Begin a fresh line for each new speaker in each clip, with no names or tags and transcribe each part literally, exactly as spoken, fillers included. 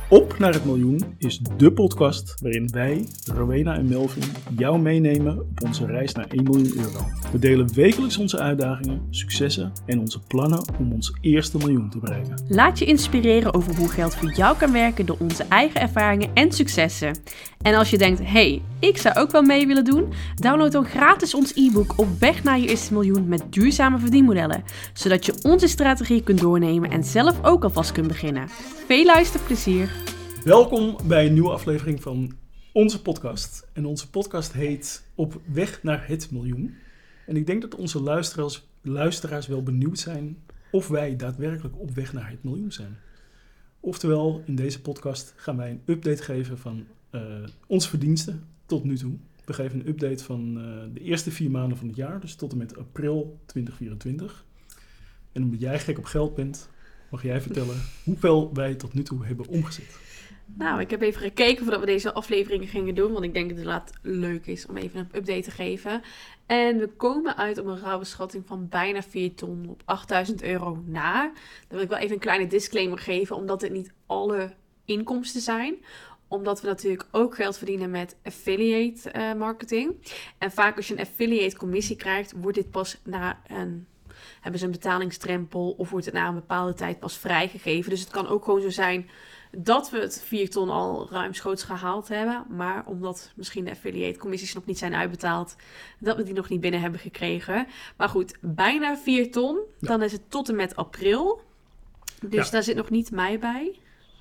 Op naar het miljoen is dé podcast waarin wij, Rowena en Melvin, jou meenemen op onze reis naar één miljoen euro. We delen wekelijks onze uitdagingen, successen en onze plannen om ons eerste miljoen te bereiken.
Laat je inspireren over hoe geld voor jou kan werken door onze eigen ervaringen en successen. En als je denkt, hey, ik zou ook wel mee willen doen, download dan gratis ons e-book Op weg naar je eerste miljoen met duurzame verdienmodellen, zodat je onze strategie kunt doornemen en zelf ook alvast kunt beginnen. Veel luisterplezier!
Welkom bij een nieuwe aflevering van onze podcast. En onze podcast heet Op weg naar het miljoen. En ik denk dat onze luisteraars, luisteraars wel benieuwd zijn of wij daadwerkelijk op weg naar het miljoen zijn. Oftewel, in deze podcast gaan wij een update geven van uh, onze verdiensten tot nu toe. We geven een update van uh, de eerste vier maanden van het jaar, dus tot en met april twintig vierentwintig. En omdat jij gek op geld bent, mag jij vertellen hoeveel wij tot nu toe hebben omgezet.
Nou, ik heb even gekeken voordat we deze aflevering gingen doen, want ik denk dat het inderdaad leuk is om even een update te geven. En we komen uit op een rauwe schatting van bijna vier ton op achtduizend euro na. Dan wil ik wel even een kleine disclaimer geven, omdat dit niet alle inkomsten zijn. Omdat we natuurlijk ook geld verdienen met affiliate uh, marketing. En vaak als je een affiliate commissie krijgt, wordt dit pas na een... hebben ze een betalingsdrempel of wordt het na een bepaalde tijd pas vrijgegeven. Dus het kan ook gewoon zo zijn dat we het vier ton al ruimschoots gehaald hebben. Maar omdat misschien de affiliate commissies nog niet zijn uitbetaald, dat we die nog niet binnen hebben gekregen. Maar goed, bijna vier ton. Ja. Dan is het tot en met april. Dus ja. Daar zit nog niet mei bij.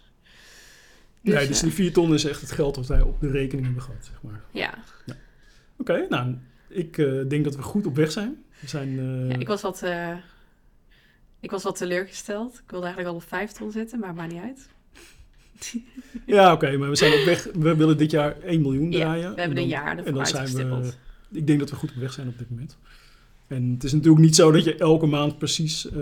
Dus, nee, dus die vier ton is echt het geld dat wij op de rekening hebben gehad, zeg maar.
Ja.
ja. Oké, okay, nou, ik uh, denk dat we goed op weg zijn. We zijn uh...
ja, ik was wat... Uh, ik was wat teleurgesteld. Ik wilde eigenlijk al op vijf ton zitten, maar maakt niet uit.
Ja, oké, okay, maar we zijn op weg. We willen dit jaar één miljoen draaien.
Ja, we hebben dan, een jaar ervoor en dan uitgestippeld.
Zijn we, ik denk dat we goed op weg zijn op dit moment. En het is natuurlijk niet zo dat je elke maand precies uh,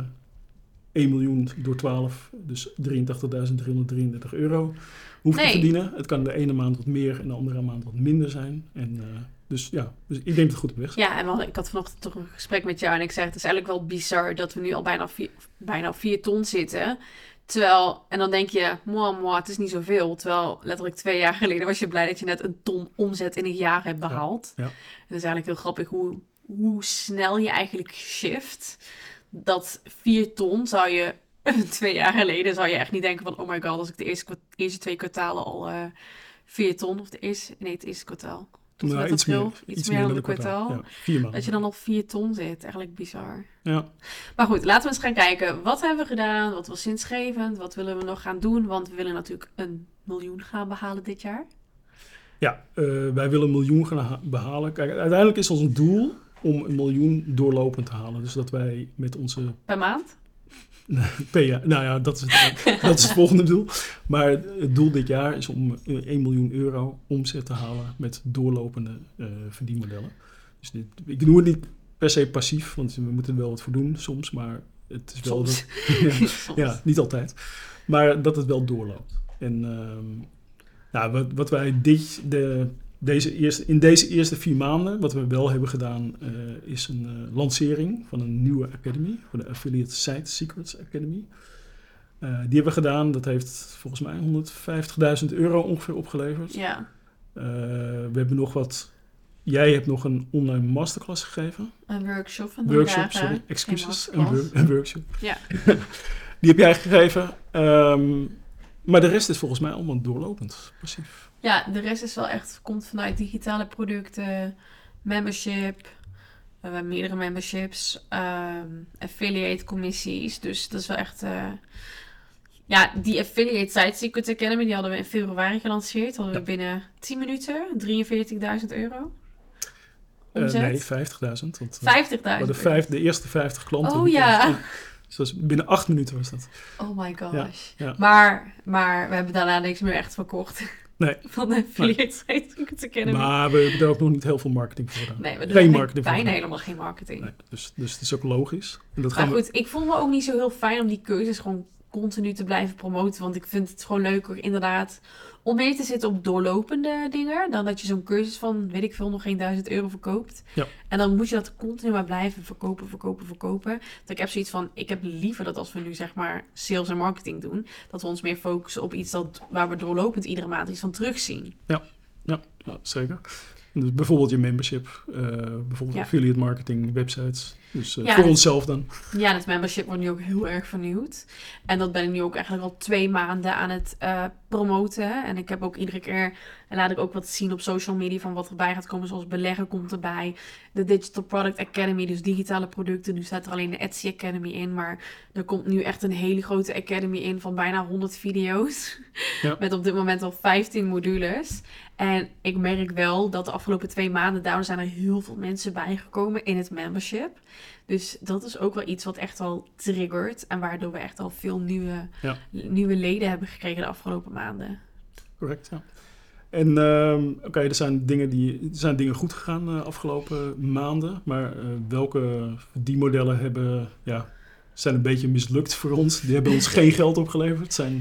één miljoen door twaalf, dus drieëntachtigduizend driehonderddrieëndertig euro hoeft nee. te verdienen. Het kan de ene maand wat meer en de andere maand wat minder zijn. En uh, dus ja, dus ik denk dat we goed op weg zijn.
Ja, en wel, ik had vanochtend toch een gesprek met jou en ik zei, het is eigenlijk wel bizar dat we nu al bijna vier, bijna vier ton zitten. Terwijl, en dan denk je, moi, moi, het is niet zoveel. Terwijl letterlijk twee jaar geleden was je blij dat je net een ton omzet in een jaar hebt behaald. Ja, ja. Het is eigenlijk heel grappig hoe, hoe snel je eigenlijk shift. Dat vier ton zou je, twee jaar geleden zou je echt niet denken van, oh my god, als ik de eerste, eerste twee kwartalen al uh, vier ton, of de eerste, nee, het eerste kwartaal. Tot
nou,
met
iets
april,
meer,
iets,
iets
meer
meer
dan een
kwartaal.
kwartaal.
Ja, vier maanden.
Dat je dan op vier ton zit. Eigenlijk bizar.
Ja.
Maar goed, laten we eens gaan kijken. Wat hebben we gedaan? Wat was zinsgevend? Wat willen we nog gaan doen? Want we willen natuurlijk een miljoen gaan behalen dit jaar.
Ja, uh, wij willen een miljoen gaan ha- behalen. Kijk, uiteindelijk is ons doel om een miljoen doorlopend te halen. Dus dat wij met onze...
Per maand?
Per jaar. Nou ja, dat is, het, dat is het volgende doel. Maar het doel dit jaar is om één miljoen euro omzet te halen met doorlopende uh, verdienmodellen. Dus dit, ik doe het niet per se passief, want we moeten er wel wat voor doen soms. Maar het is wel...
Soms.
Dat, ja, soms. Ja, niet altijd. Maar dat het wel doorloopt. En uh, nou, wat, wat wij dit... De, Deze eerste, in deze eerste vier maanden, wat we wel hebben gedaan, uh, is een uh, lancering van een nieuwe academy, voor de Affiliate Site Secrets Academy. Uh, die hebben we gedaan, dat heeft volgens mij honderdvijftigduizend euro ongeveer opgeleverd.
Ja.
Uh, we hebben nog wat, jij hebt nog een online masterclass gegeven.
Een workshop van
Workshop,
dagen.
sorry, excuses, een, wor- een workshop.
Ja.
Die heb jij gegeven, um, maar de rest is volgens mij allemaal doorlopend, passief.
Ja, de rest is wel echt, komt vanuit digitale producten, membership, we hebben meerdere memberships, um, affiliate commissies. Dus dat is wel echt, uh, ja, die affiliate Site Secrets Academy, die hadden we in februari gelanceerd. Hadden we ja. binnen tien minuten drieënveertigduizend euro.
Omzet. Uh, nee, vijftigduizend. Want,
vijftigduizend.
De, vijf, de eerste vijftig klanten.
Oh ja.
Dus dat was binnen acht minuten was dat.
Oh my gosh.
Ja, ja.
Maar, maar we hebben daarna niks meer echt verkocht.
Nee.
Van de affiliate Site Secrets Academy.
Maar we hebben daar ook nog niet heel veel marketing voor gedaan.
Nee, we doen
geen marketing
bijna
voor
helemaal geen marketing.
Nee, dus, dus het is ook logisch. En dat
maar
gaan
goed,
we...
ik vond me ook niet zo heel fijn om die keuzes gewoon continu te blijven promoten. Want ik vind het gewoon leuker inderdaad om meer te zitten op doorlopende dingen. Dan dat je zo'n cursus van, weet ik veel, nog geen duizend euro verkoopt.
Ja.
En dan moet je dat continu maar blijven verkopen, verkopen, verkopen. Dat ik heb zoiets van, ik heb liever dat als we nu zeg maar sales en marketing doen, dat we ons meer focussen op iets dat, waar we doorlopend iedere maand iets van terugzien.
Ja, ja, ja zeker. Dus bijvoorbeeld je membership, uh, bijvoorbeeld
Ja.
affiliate marketing, websites. Dus uh,
Ja,
voor
het-
onszelf dan.
Ja, het membership wordt nu ook heel erg vernieuwd. En dat ben ik nu ook eigenlijk al twee maanden aan het uh, promoten. En ik heb ook iedere keer, en laat ik ook wat zien op social media van wat erbij gaat komen. Zoals beleggen komt erbij. De Digital Product Academy, dus digitale producten. Nu staat er alleen de Etsy Academy in. Maar er komt nu echt een hele grote Academy in van bijna honderd video's.
Ja.
Met op dit moment al vijftien modules. En ik merk wel dat de afgelopen twee maanden, daardoor zijn er heel veel mensen bijgekomen in het membership. Dus dat is ook wel iets wat echt al triggert. En waardoor we echt al veel nieuwe,
Ja.
nieuwe leden hebben gekregen de afgelopen maanden.
Correct, ja. En uh, oké, okay, er zijn dingen die er zijn dingen goed gegaan de uh, afgelopen maanden. Maar uh, welke verdienmodellen hebben, ja, zijn een beetje mislukt voor ons. Die hebben ons geen geld opgeleverd. Het zijn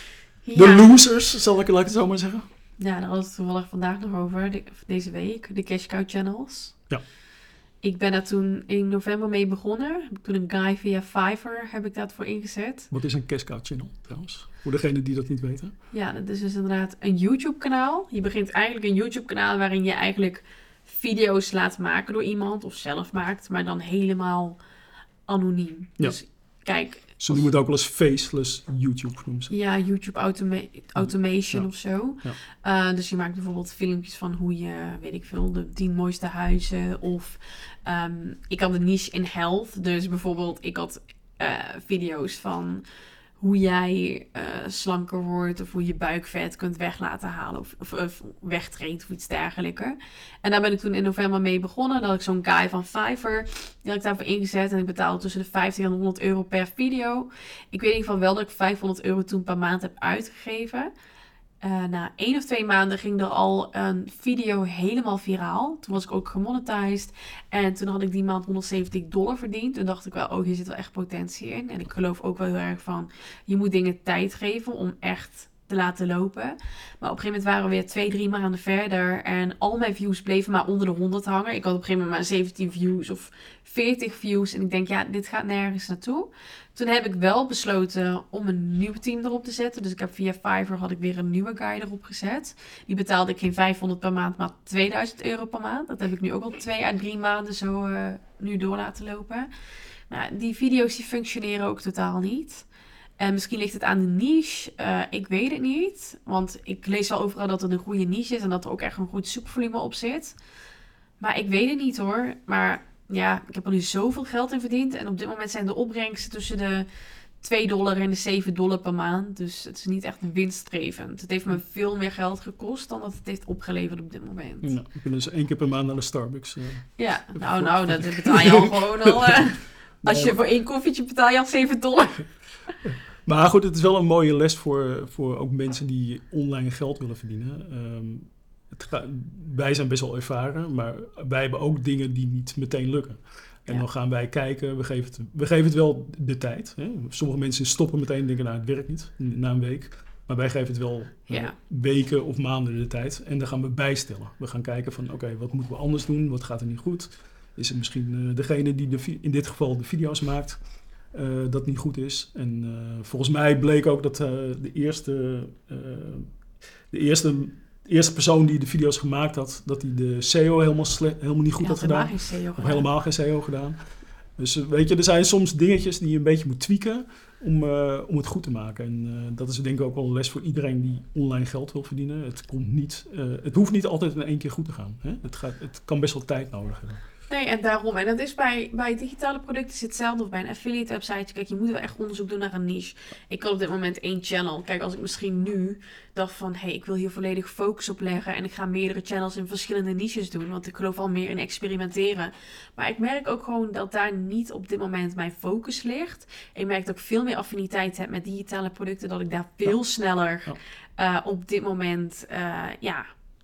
de
Ja.
losers, zal ik, laat ik het zo maar zeggen.
Ja, daar hadden we het toevallig vandaag nog over, de, deze week, de Cash Cow Channels.
Ja.
Ik ben daar toen in november mee begonnen. Heb ik toen een guy via Fiverr heb ik dat voor ingezet.
Wat is een Cash Cow Channel trouwens? Voor degenen die dat niet weten.
Ja, dat is dus inderdaad een YouTube kanaal. Je begint eigenlijk een YouTube kanaal waarin je eigenlijk video's laat maken door iemand of zelf maakt, maar dan helemaal anoniem.
Ja.
Dus kijk,
Ze noemen het ook wel eens faceless YouTube. Noemen ze.
ja, YouTube automa- automation
Ja.
of zo.
Ja.
Uh, dus je maakt bijvoorbeeld filmpjes van hoe je, weet ik veel, de tien mooiste huizen. Of um, ik had een niche in health. Dus bijvoorbeeld, ik had uh, video's van hoe jij uh, slanker wordt. Of hoe je buikvet kunt weg laten halen. Of, of, of wegtreedt of iets dergelijks. En daar ben ik toen in november mee begonnen. Dan had ik zo'n guy van Fiverr. Die had ik daarvoor ingezet. En ik betaalde tussen de vijftig en honderd euro per video. Ik weet in ieder geval wel dat ik vijfhonderd euro toen per maand heb uitgegeven. Uh, na één of twee maanden ging er al een video helemaal viraal. Toen was ik ook gemonetized. En toen had ik die maand honderdzeventig dollar verdiend. Toen dacht ik wel, oh, hier zit wel echt potentie in. En ik geloof ook wel heel erg van, je moet dingen tijd geven om echt te laten lopen. Maar op een gegeven moment waren we weer twee, drie maanden verder. En al mijn views bleven maar onder de honderd hangen. Ik had op een gegeven moment maar zeventien views of veertig views. En ik denk, ja, dit gaat nergens naartoe. Toen heb ik wel besloten om een nieuw team erop te zetten. Dus ik heb via Fiverr had ik weer een nieuwe guy erop gezet. Die betaalde ik geen vijfhonderd per maand, maar tweeduizend euro per maand. Dat heb ik nu ook al twee à drie maanden zo uh, nu door laten lopen. Nou, die video's die functioneren ook totaal niet. En misschien ligt het aan de niche. Uh, ik weet het niet. Want ik lees wel overal dat het een goede niche is. En dat er ook echt een goed zoekvolume op zit. Maar ik weet het niet hoor. Maar ja, ik heb er nu zoveel geld in verdiend. En op dit moment zijn de opbrengsten tussen de twee dollar en de zeven dollar per maand. Dus het is niet echt winstgevend. Het heeft me veel meer geld gekost dan dat het heeft opgeleverd op dit moment.
Ja, we kunnen dus één keer per maand naar de Starbucks. Uh,
ja, nou, nou, dat betaal je al gewoon al. Uh, als je voor één koffietje betaal je al zeven dollar.
Maar goed, het is wel een mooie les voor, voor ook mensen die online geld willen verdienen. Um, het ga, wij zijn best wel ervaren, maar wij hebben ook dingen die niet meteen lukken. En ja. dan gaan wij kijken, we geven het, we geven het wel de tijd. Hè? Sommige mensen stoppen meteen en denken, nou het werkt niet, na een week. Maar wij geven het wel ja. uh, weken of maanden de tijd. En dan gaan we bijstellen. We gaan kijken van, oké, okay, wat moeten we anders doen? Wat gaat er niet goed? Is het misschien uh, degene die de, in dit geval de video's maakt, uh, dat niet goed is? En uh, volgens mij bleek ook dat uh, de eerste... Uh, de eerste De eerste persoon die de video's gemaakt had, dat hij de S E O helemaal, sle- helemaal niet goed had gedaan.
Helemaal geen S E O
of
gedaan.
helemaal geen S E O gedaan. Dus weet je, er zijn soms dingetjes die je een beetje moet tweaken om, uh, om het goed te maken. En uh, dat is denk ik ook wel een les voor iedereen die online geld wil verdienen. Het, komt niet, uh, het hoeft niet altijd in één keer goed te gaan. Hè? Het, gaat, het kan best wel tijd nodig hebben.
Nee, en daarom. En dat is bij, bij digitale producten is hetzelfde. Of bij een affiliate website. Kijk, je moet wel echt onderzoek doen naar een niche. Ik had op dit moment één channel. Kijk, als ik misschien nu dacht van, hé, hey, ik wil hier volledig focus op leggen. En ik ga meerdere channels in verschillende niches doen. Want ik geloof al meer in experimenteren. Maar ik merk ook gewoon dat daar niet op dit moment mijn focus ligt. Ik merk dat ik veel meer affiniteit heb met digitale producten. Dat ik daar veel ja. sneller ja. Uh, op dit moment, uh, ja...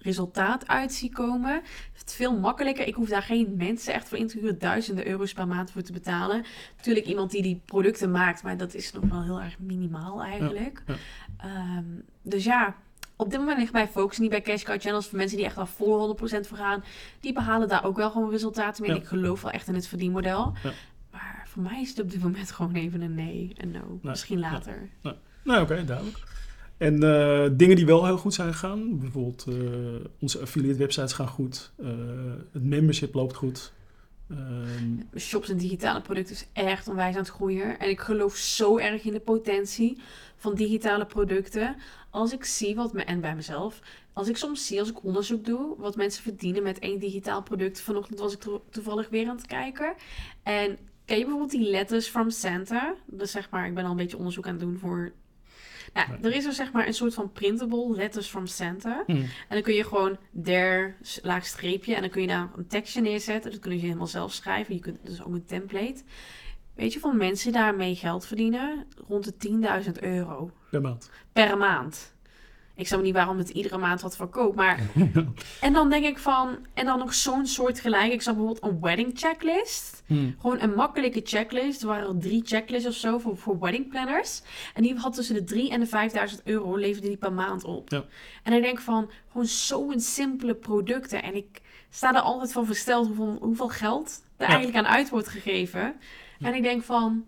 resultaat uit zie komen. Het is veel makkelijker. Ik hoef daar geen mensen echt voor in te huren, duizenden euro's per maand voor te betalen. Natuurlijk iemand die die producten maakt, maar dat is nog wel heel erg minimaal eigenlijk. Ja, ja. Um, dus ja, op dit moment ligt bij focus niet bij cash cow channels. Voor mensen die echt wel voor honderd procent voor gaan, die behalen daar ook wel gewoon resultaten mee. Ja. Ik geloof wel echt in het verdienmodel. Ja. Maar voor mij is het op dit moment gewoon even een nee, een no. Nee. Misschien later.
Nee. Nou, oké, okay, duidelijk. En uh, dingen die wel heel goed zijn gegaan. Bijvoorbeeld uh, onze affiliate websites gaan goed. Uh, het membership loopt goed.
Uh, Shops en digitale producten is echt onwijs aan het groeien. En ik geloof zo erg in de potentie van digitale producten. Als ik zie wat me, en bij mezelf, als ik soms zie, als ik onderzoek doe, wat mensen verdienen met één digitaal product. Vanochtend was ik to- toevallig weer aan het kijken. En ken je bijvoorbeeld die Letters from Santa? Dus zeg maar, ik ben al een beetje onderzoek aan het doen voor... Nou, er is er zeg maar een soort van printable Letters from Santa. Mm. En dan kun je gewoon der, laag streepje. En dan kun je daar een tekstje neerzetten. Dat kun je helemaal zelf schrijven. Je kunt dus ook een template. Weet je van mensen die daarmee geld verdienen? Rond de tienduizend euro.
Per maand.
Per maand. Ik snap niet waarom het iedere maand wat verkoopt. Maar... en dan denk ik van... En dan nog zo'n soort gelijk. Ik zag bijvoorbeeld een wedding checklist. Hmm. Gewoon een makkelijke checklist. Er waren drie checklists of zo voor, voor wedding planners. En die had tussen de drie en de vijfduizend euro leverde die per maand op. Ja. En ik denk van... Gewoon zo'n simpele producten. En ik sta er altijd van versteld hoeveel, hoeveel geld er ja. eigenlijk aan uit wordt gegeven. Ja. En ik denk van...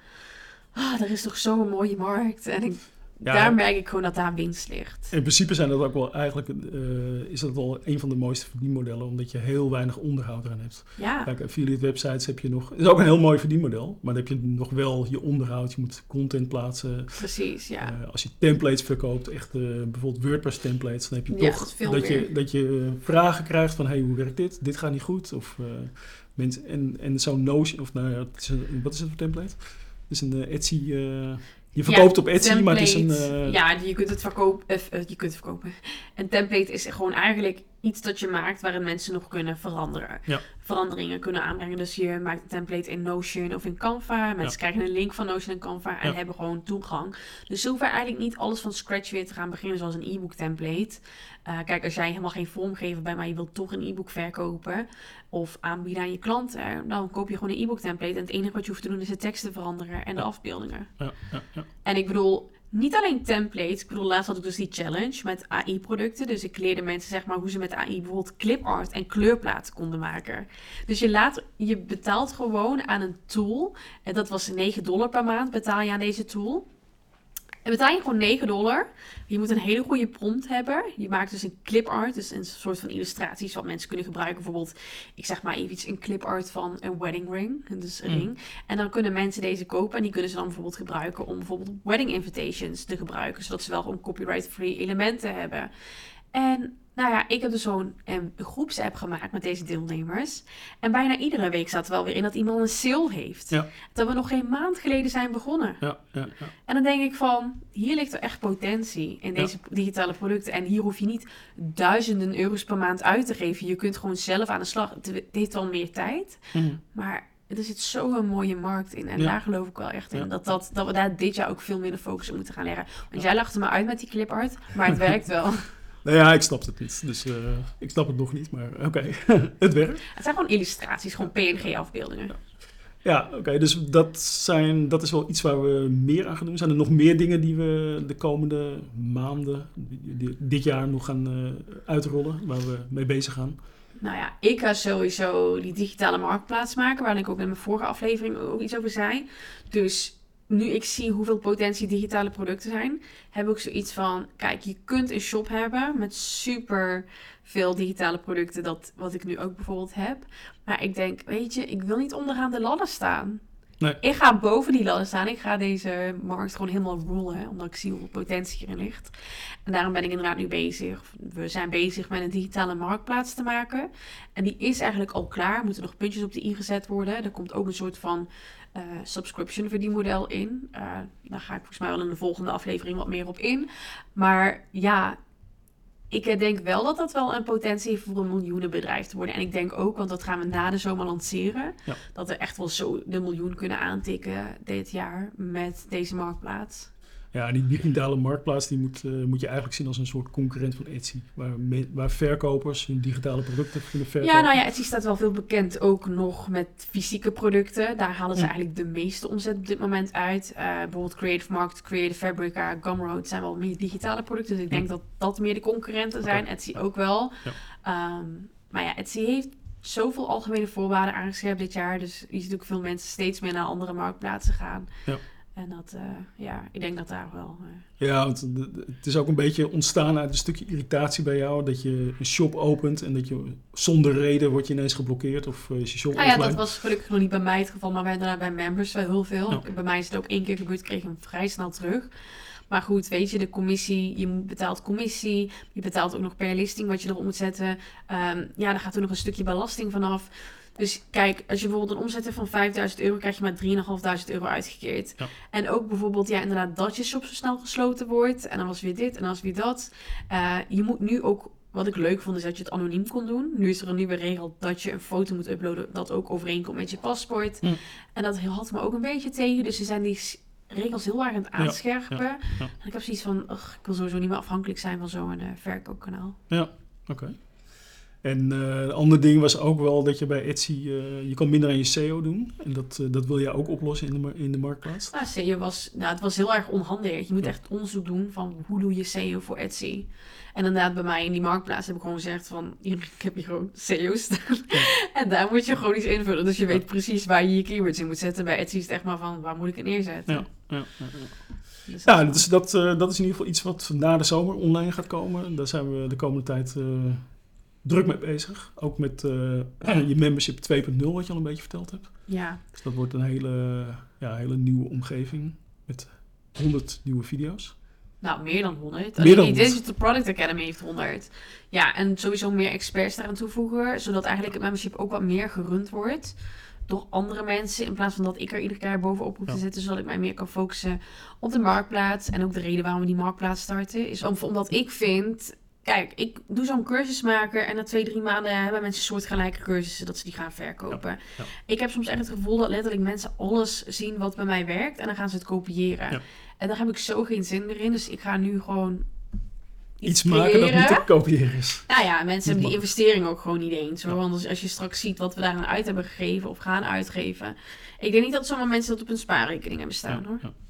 Ah, er is toch zo'n mooie markt. En ik... Ja, daar merk ik gewoon dat daar winst ligt.
In principe zijn dat ook wel eigenlijk uh, is dat wel een van de mooiste verdienmodellen, omdat je heel weinig onderhoud eraan hebt.
Ja.
Kijk, affiliate websites heb je nog, is ook een heel mooi verdienmodel, maar dan heb je nog wel je onderhoud, je moet content plaatsen.
Precies, ja.
Uh, als je templates verkoopt, echt uh, bijvoorbeeld WordPress templates, dan heb je
ja,
toch
dat,
dat je, dat je vragen krijgt van, hey, hoe werkt dit? Dit gaat niet goed. Of uh, mensen en, en zo'n Notion, of nou ja, het is een, wat is het voor template? Het is een uh, Etsy. Uh, Je verkoopt ja, op Etsy, template, maar het is een... Uh...
Ja, je kunt het verkopen. Uh, je kunt het verkopen. Een template is gewoon eigenlijk iets dat je maakt waarin mensen nog kunnen veranderen. Ja. Veranderingen kunnen aanbrengen. Dus je maakt een template in Notion of in Canva. Mensen ja. krijgen een link van Notion en Canva en ja. hebben gewoon toegang. Dus ze hoeven eigenlijk niet alles van scratch weer te gaan beginnen zoals een e-book template. Uh, kijk, als jij helemaal geen vormgever bent, maar je wilt toch een e-book verkopen of aanbieden aan je klanten, dan koop je gewoon een e-book template. En het enige wat je hoeft te doen is de teksten veranderen en ja. de afbeeldingen. Ja, ja, ja. En ik bedoel, niet alleen templates. Ik bedoel, laatst had ik dus die challenge met A I-producten. Dus ik leerde mensen zeg maar hoe ze met A I bijvoorbeeld clipart en kleurplaten konden maken. Dus je, laat, je betaalt gewoon aan een tool. En dat was negen dollar per maand betaal je aan deze tool. En betaal je gewoon negen dollar. Je moet een hele goede prompt hebben. Je maakt dus een clipart, dus een soort van illustraties wat mensen kunnen gebruiken. Bijvoorbeeld, ik zeg maar even iets, een clipart van een wedding ring. Dus een mm. ring. En dan kunnen mensen deze kopen en die kunnen ze dan bijvoorbeeld gebruiken om bijvoorbeeld wedding invitations te gebruiken. Zodat ze wel gewoon copyright-free elementen hebben. En nou ja, ik heb dus zo'n um, groepsapp gemaakt met deze deelnemers. En bijna iedere week staat er wel weer in dat iemand een sale heeft. Ja. Dat we nog geen maand geleden zijn begonnen. Ja, ja, ja. En dan denk ik van, hier ligt er echt potentie in deze ja. digitale producten. En hier hoef je niet duizenden euro's per maand uit te geven. Je kunt gewoon zelf aan de slag. Het heeft wel meer tijd. Mm. Maar er zit zo'n mooie markt in. En ja. daar geloof ik wel echt in. Ja. Dat, dat, dat we daar dit jaar ook veel meer de focus op moeten gaan leggen. Want ja. jij lachte me uit met die clipart. Maar het werkt wel.
Nou ja, ik snap het niet. Dus uh, ik snap het nog niet, maar oké. Okay. Het werkt.
Het zijn gewoon illustraties, gewoon P N G-afbeeldingen.
Ja, ja oké. Okay. Dus dat, zijn, dat is wel iets waar we meer aan gaan doen. Zijn er nog meer dingen die we de komende maanden, die, dit jaar nog gaan uh, uitrollen, waar we mee bezig gaan?
Nou ja, ik ga sowieso die digitale marktplaats maken, waar ik ook in mijn vorige aflevering ook iets over zei. Dus nu ik zie hoeveel potentie digitale producten zijn, heb ik zoiets van, kijk, je kunt een shop hebben met super veel digitale producten, dat wat ik nu ook bijvoorbeeld heb. Maar ik denk, weet je, ik wil niet onderaan de ladder staan. Nee. Ik ga boven die ladder staan. Ik ga deze markt gewoon helemaal rollen, omdat ik zie hoeveel potentie hierin ligt. En daarom ben ik inderdaad nu bezig. We zijn bezig met een digitale marktplaats te maken. En die is eigenlijk al klaar. Er moeten nog puntjes op de i gezet worden. Er komt ook een soort van uh, subscription verdienmodel in. Uh, daar ga ik volgens mij wel in de volgende aflevering wat meer op in. Maar ja, ik denk wel dat dat wel een potentie heeft voor een miljoenenbedrijf te worden. En ik denk ook, want dat gaan we na de zomer lanceren, ja. dat we echt wel zo de miljoen kunnen aantikken dit jaar met deze marktplaats.
Ja, en die digitale marktplaats die moet, uh, moet je eigenlijk zien als een soort concurrent van Etsy. Waar, me, waar verkopers hun digitale producten kunnen verkopen.
Ja, nou ja, Etsy staat wel veel bekend ook nog met fysieke producten. Daar halen ze
Hm.
eigenlijk de meeste omzet op dit moment uit. Uh, bijvoorbeeld Creative Market, Creative Fabrica, Gumroad zijn wel meer digitale producten. Dus ik denk
Hm.
dat dat meer de concurrenten zijn.
Okay.
Etsy ook wel.
Ja.
Um, maar ja, Etsy heeft zoveel algemene voorwaarden aangescherpt dit jaar. Dus je ziet ook veel mensen steeds meer naar andere marktplaatsen gaan.
Ja.
En dat, uh, ja, ik denk dat daar wel... Uh...
Ja, want het is ook een beetje ontstaan uit een stukje irritatie bij jou. Dat je een shop opent en dat je zonder reden wordt je ineens geblokkeerd. Of is je shop
nou ja,
offline.
dat was gelukkig nog niet bij mij het geval, maar bij, bij members wel heel veel.
Ja.
Bij mij is het ook één keer gebeurd, kreeg ik hem vrij snel terug. Maar goed, weet je, de commissie, je betaalt commissie. Je betaalt ook nog per listing wat je erop moet zetten. Um, ja, daar gaat er nog een stukje belasting vanaf. Dus kijk, als je bijvoorbeeld een omzet hebt van vijfduizend euro, krijg je maar drieduizend vijfhonderd euro uitgekeerd.
Ja.
En ook bijvoorbeeld, ja, inderdaad, dat je shop zo snel gesloten wordt. En dan was weer dit en dan was weer dat. Uh, je moet nu ook, wat ik leuk vond, is dat je het anoniem kon doen. Nu is er een nieuwe regel dat je een foto moet uploaden dat ook overeenkomt met je paspoort.
Hm.
En dat had me ook een beetje tegen. Dus ze zijn die regels heel erg aan het aanscherpen.
Ja, ja, ja.
En ik heb zoiets van, ugh, ik wil sowieso niet meer afhankelijk zijn van zo'n uh, verkoopkanaal.
Ja, oké. Okay. En uh, een ander ding was ook wel dat je bij Etsy, uh, je kan minder aan je S E O doen. En dat, uh, dat wil jij ook oplossen in de, in de marktplaats.
Nou, S E O was, nou, het was heel erg onhandig. Je moet echt onderzoek doen van hoe doe je S E O voor Etsy. En inderdaad, bij mij in die marktplaats heb ik gewoon gezegd van, hier, ik heb hier gewoon S E O staan. Ja. En daar moet je gewoon iets invullen. Dus je weet ja. precies waar je je keywords in moet zetten. Bij Etsy is het echt maar van, waar moet ik het neerzetten?
Ja, ja, ja, ja. Dus ja, dus dat, uh, dat is in ieder geval iets wat na de zomer online gaat komen. Daar zijn we de komende tijd uh, druk mee bezig. Ook met uh, je membership twee punt nul, wat je al een beetje verteld hebt.
Ja.
Dus dat wordt een hele, ja, hele nieuwe omgeving met honderd nieuwe video's.
Nou, meer dan honderd.
Meer dan
die Digital Product Academy heeft honderd. Ja, en sowieso meer experts daaraan toevoegen. Zodat eigenlijk het membership ook wat meer gerund wordt door andere mensen. In plaats van dat ik er iedere keer bovenop hoef te zitten. Zodat ik mij meer kan focussen op de marktplaats. En ook de reden waarom we die marktplaats starten. Is om, omdat ik vind... Kijk, ik doe zo'n cursusmaker en na twee, drie maanden hebben mensen soortgelijke cursussen dat ze die gaan verkopen. Ja, ja. Ik heb soms echt het gevoel dat letterlijk mensen alles zien wat bij mij werkt en dan gaan ze het kopiëren. Ja. En daar heb ik zo geen zin meer in, dus ik ga nu gewoon iets,
iets maken dat niet te kopiëren is.
Nou ja, mensen hebben die investering ook gewoon niet eens. Hoor. Want als je straks ziet wat we daaraan uit hebben gegeven of gaan uitgeven. Ik denk niet dat zomaar mensen dat op hun spaarrekening hebben staan, ja, hoor. Ja.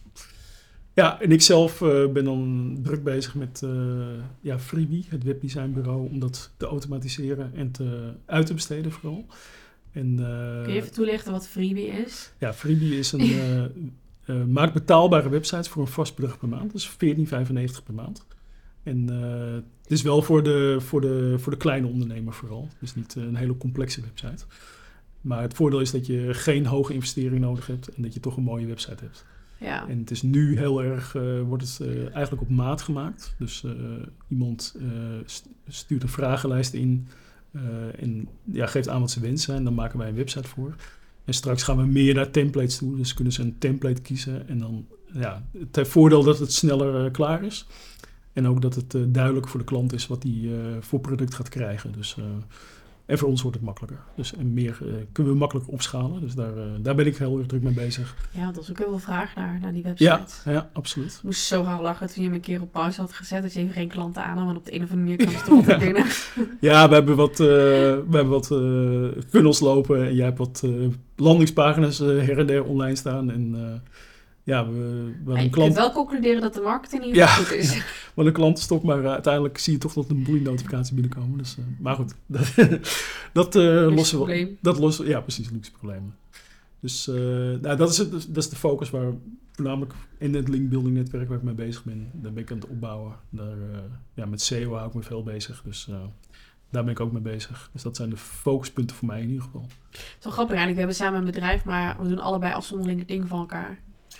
Ja, en ik zelf uh, ben dan druk bezig met uh, ja, Freebie, het webdesignbureau, om dat te automatiseren en te, uit te besteden vooral. En, uh,
kun je even toelichten wat Freebie is?
Ja, Freebie is een uh, uh, maakt betaalbare websites voor een vast bedrag per maand. Dus veertien vijfennegentig per maand. En uh, het is wel voor de, voor, de, voor de kleine ondernemer vooral. Dus niet uh, een hele complexe website. Maar het voordeel is dat je geen hoge investering nodig hebt en dat je toch een mooie website hebt.
Ja.
En het is nu heel erg, uh, wordt het uh, eigenlijk op maat gemaakt. Dus uh, iemand uh, stuurt een vragenlijst in uh, en ja, geeft aan wat ze wensen. En dan maken wij een website voor. En straks gaan we meer naar templates toe. Dus kunnen ze een template kiezen. En dan, ja, het heeft voordeel dat het sneller uh, klaar is. En ook dat het uh, duidelijk voor de klant is wat hij uh, voor product gaat krijgen. Dus... Uh, En voor ons wordt het makkelijker. Dus en meer uh, kunnen we makkelijker opschalen. Dus daar, uh, daar ben ik heel erg druk mee bezig.
Ja, dat is ook heel veel vraag naar, naar die website.
Ja, ja, absoluut.
Ik moest zo hard lachen toen je me een keer op pauze had gezet. Dat je even geen klanten aan had. Want op de een of andere manier kan je toch weer binnen.
Ja, we hebben wat, uh, we hebben wat uh, funnels lopen. En jij hebt wat uh, landingspagina's uh, her en der online staan. En uh, ja, we, we
ja, je
klant...
kunt wel concluderen dat de marketing niet ja, goed is. Ja,
maar de klant stopt, maar uh, uiteindelijk zie je toch dat een boelie notificatie binnenkomen. Dus, uh, maar goed, dat, dat uh, lossen we.
Probleem.
Dat lossen, ja, precies, luxe problemen. Dus uh, nou, dat, is het, dat is de focus waar voornamelijk in het linkbuilding netwerk waar ik mee bezig ben. Daar ben ik aan het opbouwen. Daar, uh, ja, met S E O hou ik me veel bezig. Dus uh, daar ben ik ook mee bezig. Dus dat zijn de focuspunten voor mij in ieder geval.
Het is wel grappig eigenlijk. We hebben samen een bedrijf, maar we doen allebei afzonderlijke dingen van elkaar.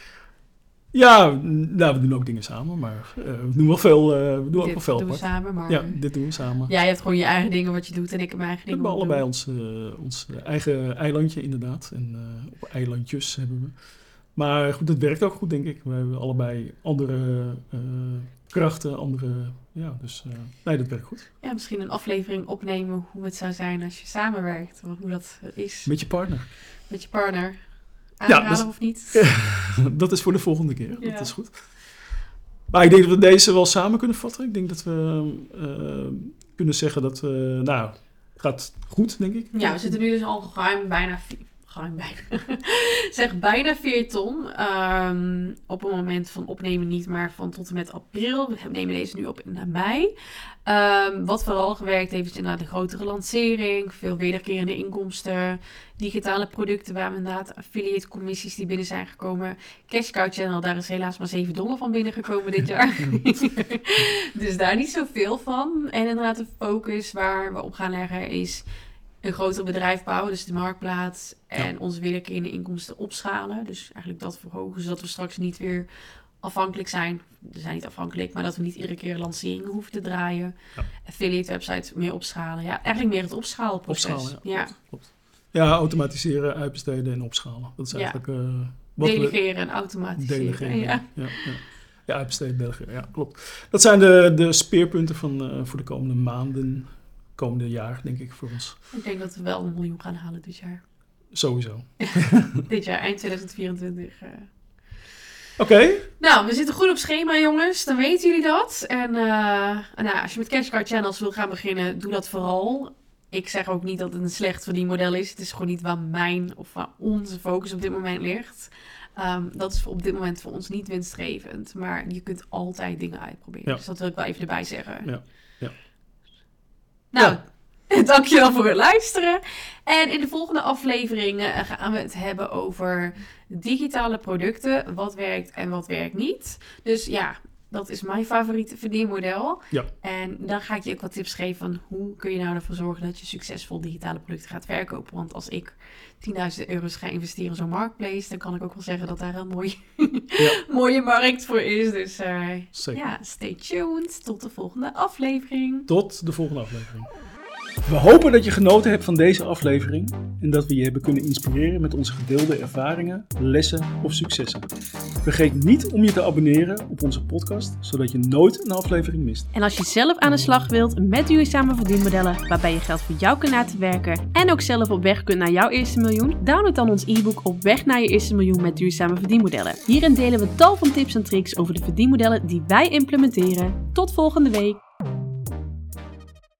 Ja, nou, we doen ook dingen samen, maar uh, we doen wel veel, uh, we doen
dit
ook wel veel
doen we
apart.
samen, maar...
Ja, dit doen we samen.
Ja, je hebt gewoon je eigen dingen wat je doet en ik heb mijn eigen
we
dingen.
We hebben allebei ons, uh, ons eigen eilandje inderdaad. En uh, op eilandjes hebben we. Maar goed, het werkt ook goed, denk ik. We hebben allebei andere uh, krachten, andere... Ja, dus uh, nee, dat werkt goed.
Ja, misschien een aflevering opnemen hoe het zou zijn als je samenwerkt. Hoe dat is.
Met je partner.
Met je partner. Aanraden ja, dat is, of niet?
Dat is voor de volgende keer.
Ja.
Dat is goed. Maar ik denk dat we deze wel samen kunnen vatten. Ik denk dat we uh, kunnen zeggen dat we... Nou, gaat goed, denk ik.
Ja, we zitten nu dus al ruim bijna... Ruim bijna. zeg bijna vier ton. Um, op het moment van opnemen niet, maar van tot en met april. We nemen deze nu op in mei. Um, wat vooral gewerkt heeft is inderdaad de grotere lancering. Veel wederkerende inkomsten. Digitale producten waar we inderdaad affiliate commissies die binnen zijn gekomen. Cash Cow Channel, daar is helaas maar zeven dollar van binnengekomen dit jaar. dus daar niet zoveel van. En inderdaad de focus waar we op gaan leggen is... een groter bedrijf bouwen, dus de marktplaats. En ja. onze wederkerende inkomsten opschalen. Dus eigenlijk dat verhogen, zodat we straks niet weer afhankelijk zijn. We zijn niet afhankelijk, maar dat we niet iedere keer lanceringen hoeven te draaien. Ja. Affiliate websites meer opschalen. Ja, eigenlijk meer het opschaalproces. Opschalen, ja. ja.
Klopt. Ja, automatiseren, uitbesteden en opschalen. Dat is eigenlijk... Ja. Uh, wat
delegeren we... en automatiseren. Delegeren,
ja. Ja, ja. ja, uitbesteden, delegeren, ja, klopt. Dat zijn de, de speerpunten van, uh, voor de komende maanden... komende jaar, denk ik, voor ons.
Ik denk dat we wel een miljoen gaan halen dit jaar.
Sowieso.
dit jaar, eind tweeduizend vierentwintig. Uh.
Oké. Okay.
Nou, we zitten goed op schema, jongens. Dan weten jullie dat. En uh, nou, als je met Cash Cow Channels wil gaan beginnen, doe dat vooral. Ik zeg ook niet dat het een slecht verdienmodel is. Het is gewoon niet waar mijn of waar onze focus op dit moment ligt. Um, dat is op dit moment voor ons niet winstgevend. Maar je kunt altijd dingen uitproberen. Ja. Dus dat wil ik wel even erbij zeggen.
Ja. Ja.
Nou, ja. dankjewel voor het luisteren. En in de volgende aflevering gaan we het hebben over digitale producten. Wat werkt en wat werkt niet. Dus ja, dat is mijn favoriete verdienmodel.
Ja.
En dan ga ik je ook wat tips geven van hoe kun je nou ervoor zorgen dat je succesvol digitale producten gaat verkopen. Want als ik tienduizend euro's ga investeren in zo'n marketplace, dan kan ik ook wel zeggen dat daar een mooie, ja. mooie markt voor is. Dus uh, ja, stay tuned. Tot de volgende aflevering.
Tot de volgende aflevering. We hopen dat je genoten hebt van deze aflevering en dat we je hebben kunnen inspireren met onze gedeelde ervaringen, lessen of successen. Vergeet niet om je te abonneren op onze podcast, zodat je nooit een aflevering mist.
En als je zelf aan de slag wilt met duurzame verdienmodellen, waarbij je geld voor jou kunt laten werken en ook zelf op weg kunt naar jouw eerste miljoen, download dan ons e-book Op weg naar je eerste miljoen met duurzame verdienmodellen. Hierin delen we tal van tips en tricks over de verdienmodellen die wij implementeren. Tot volgende week!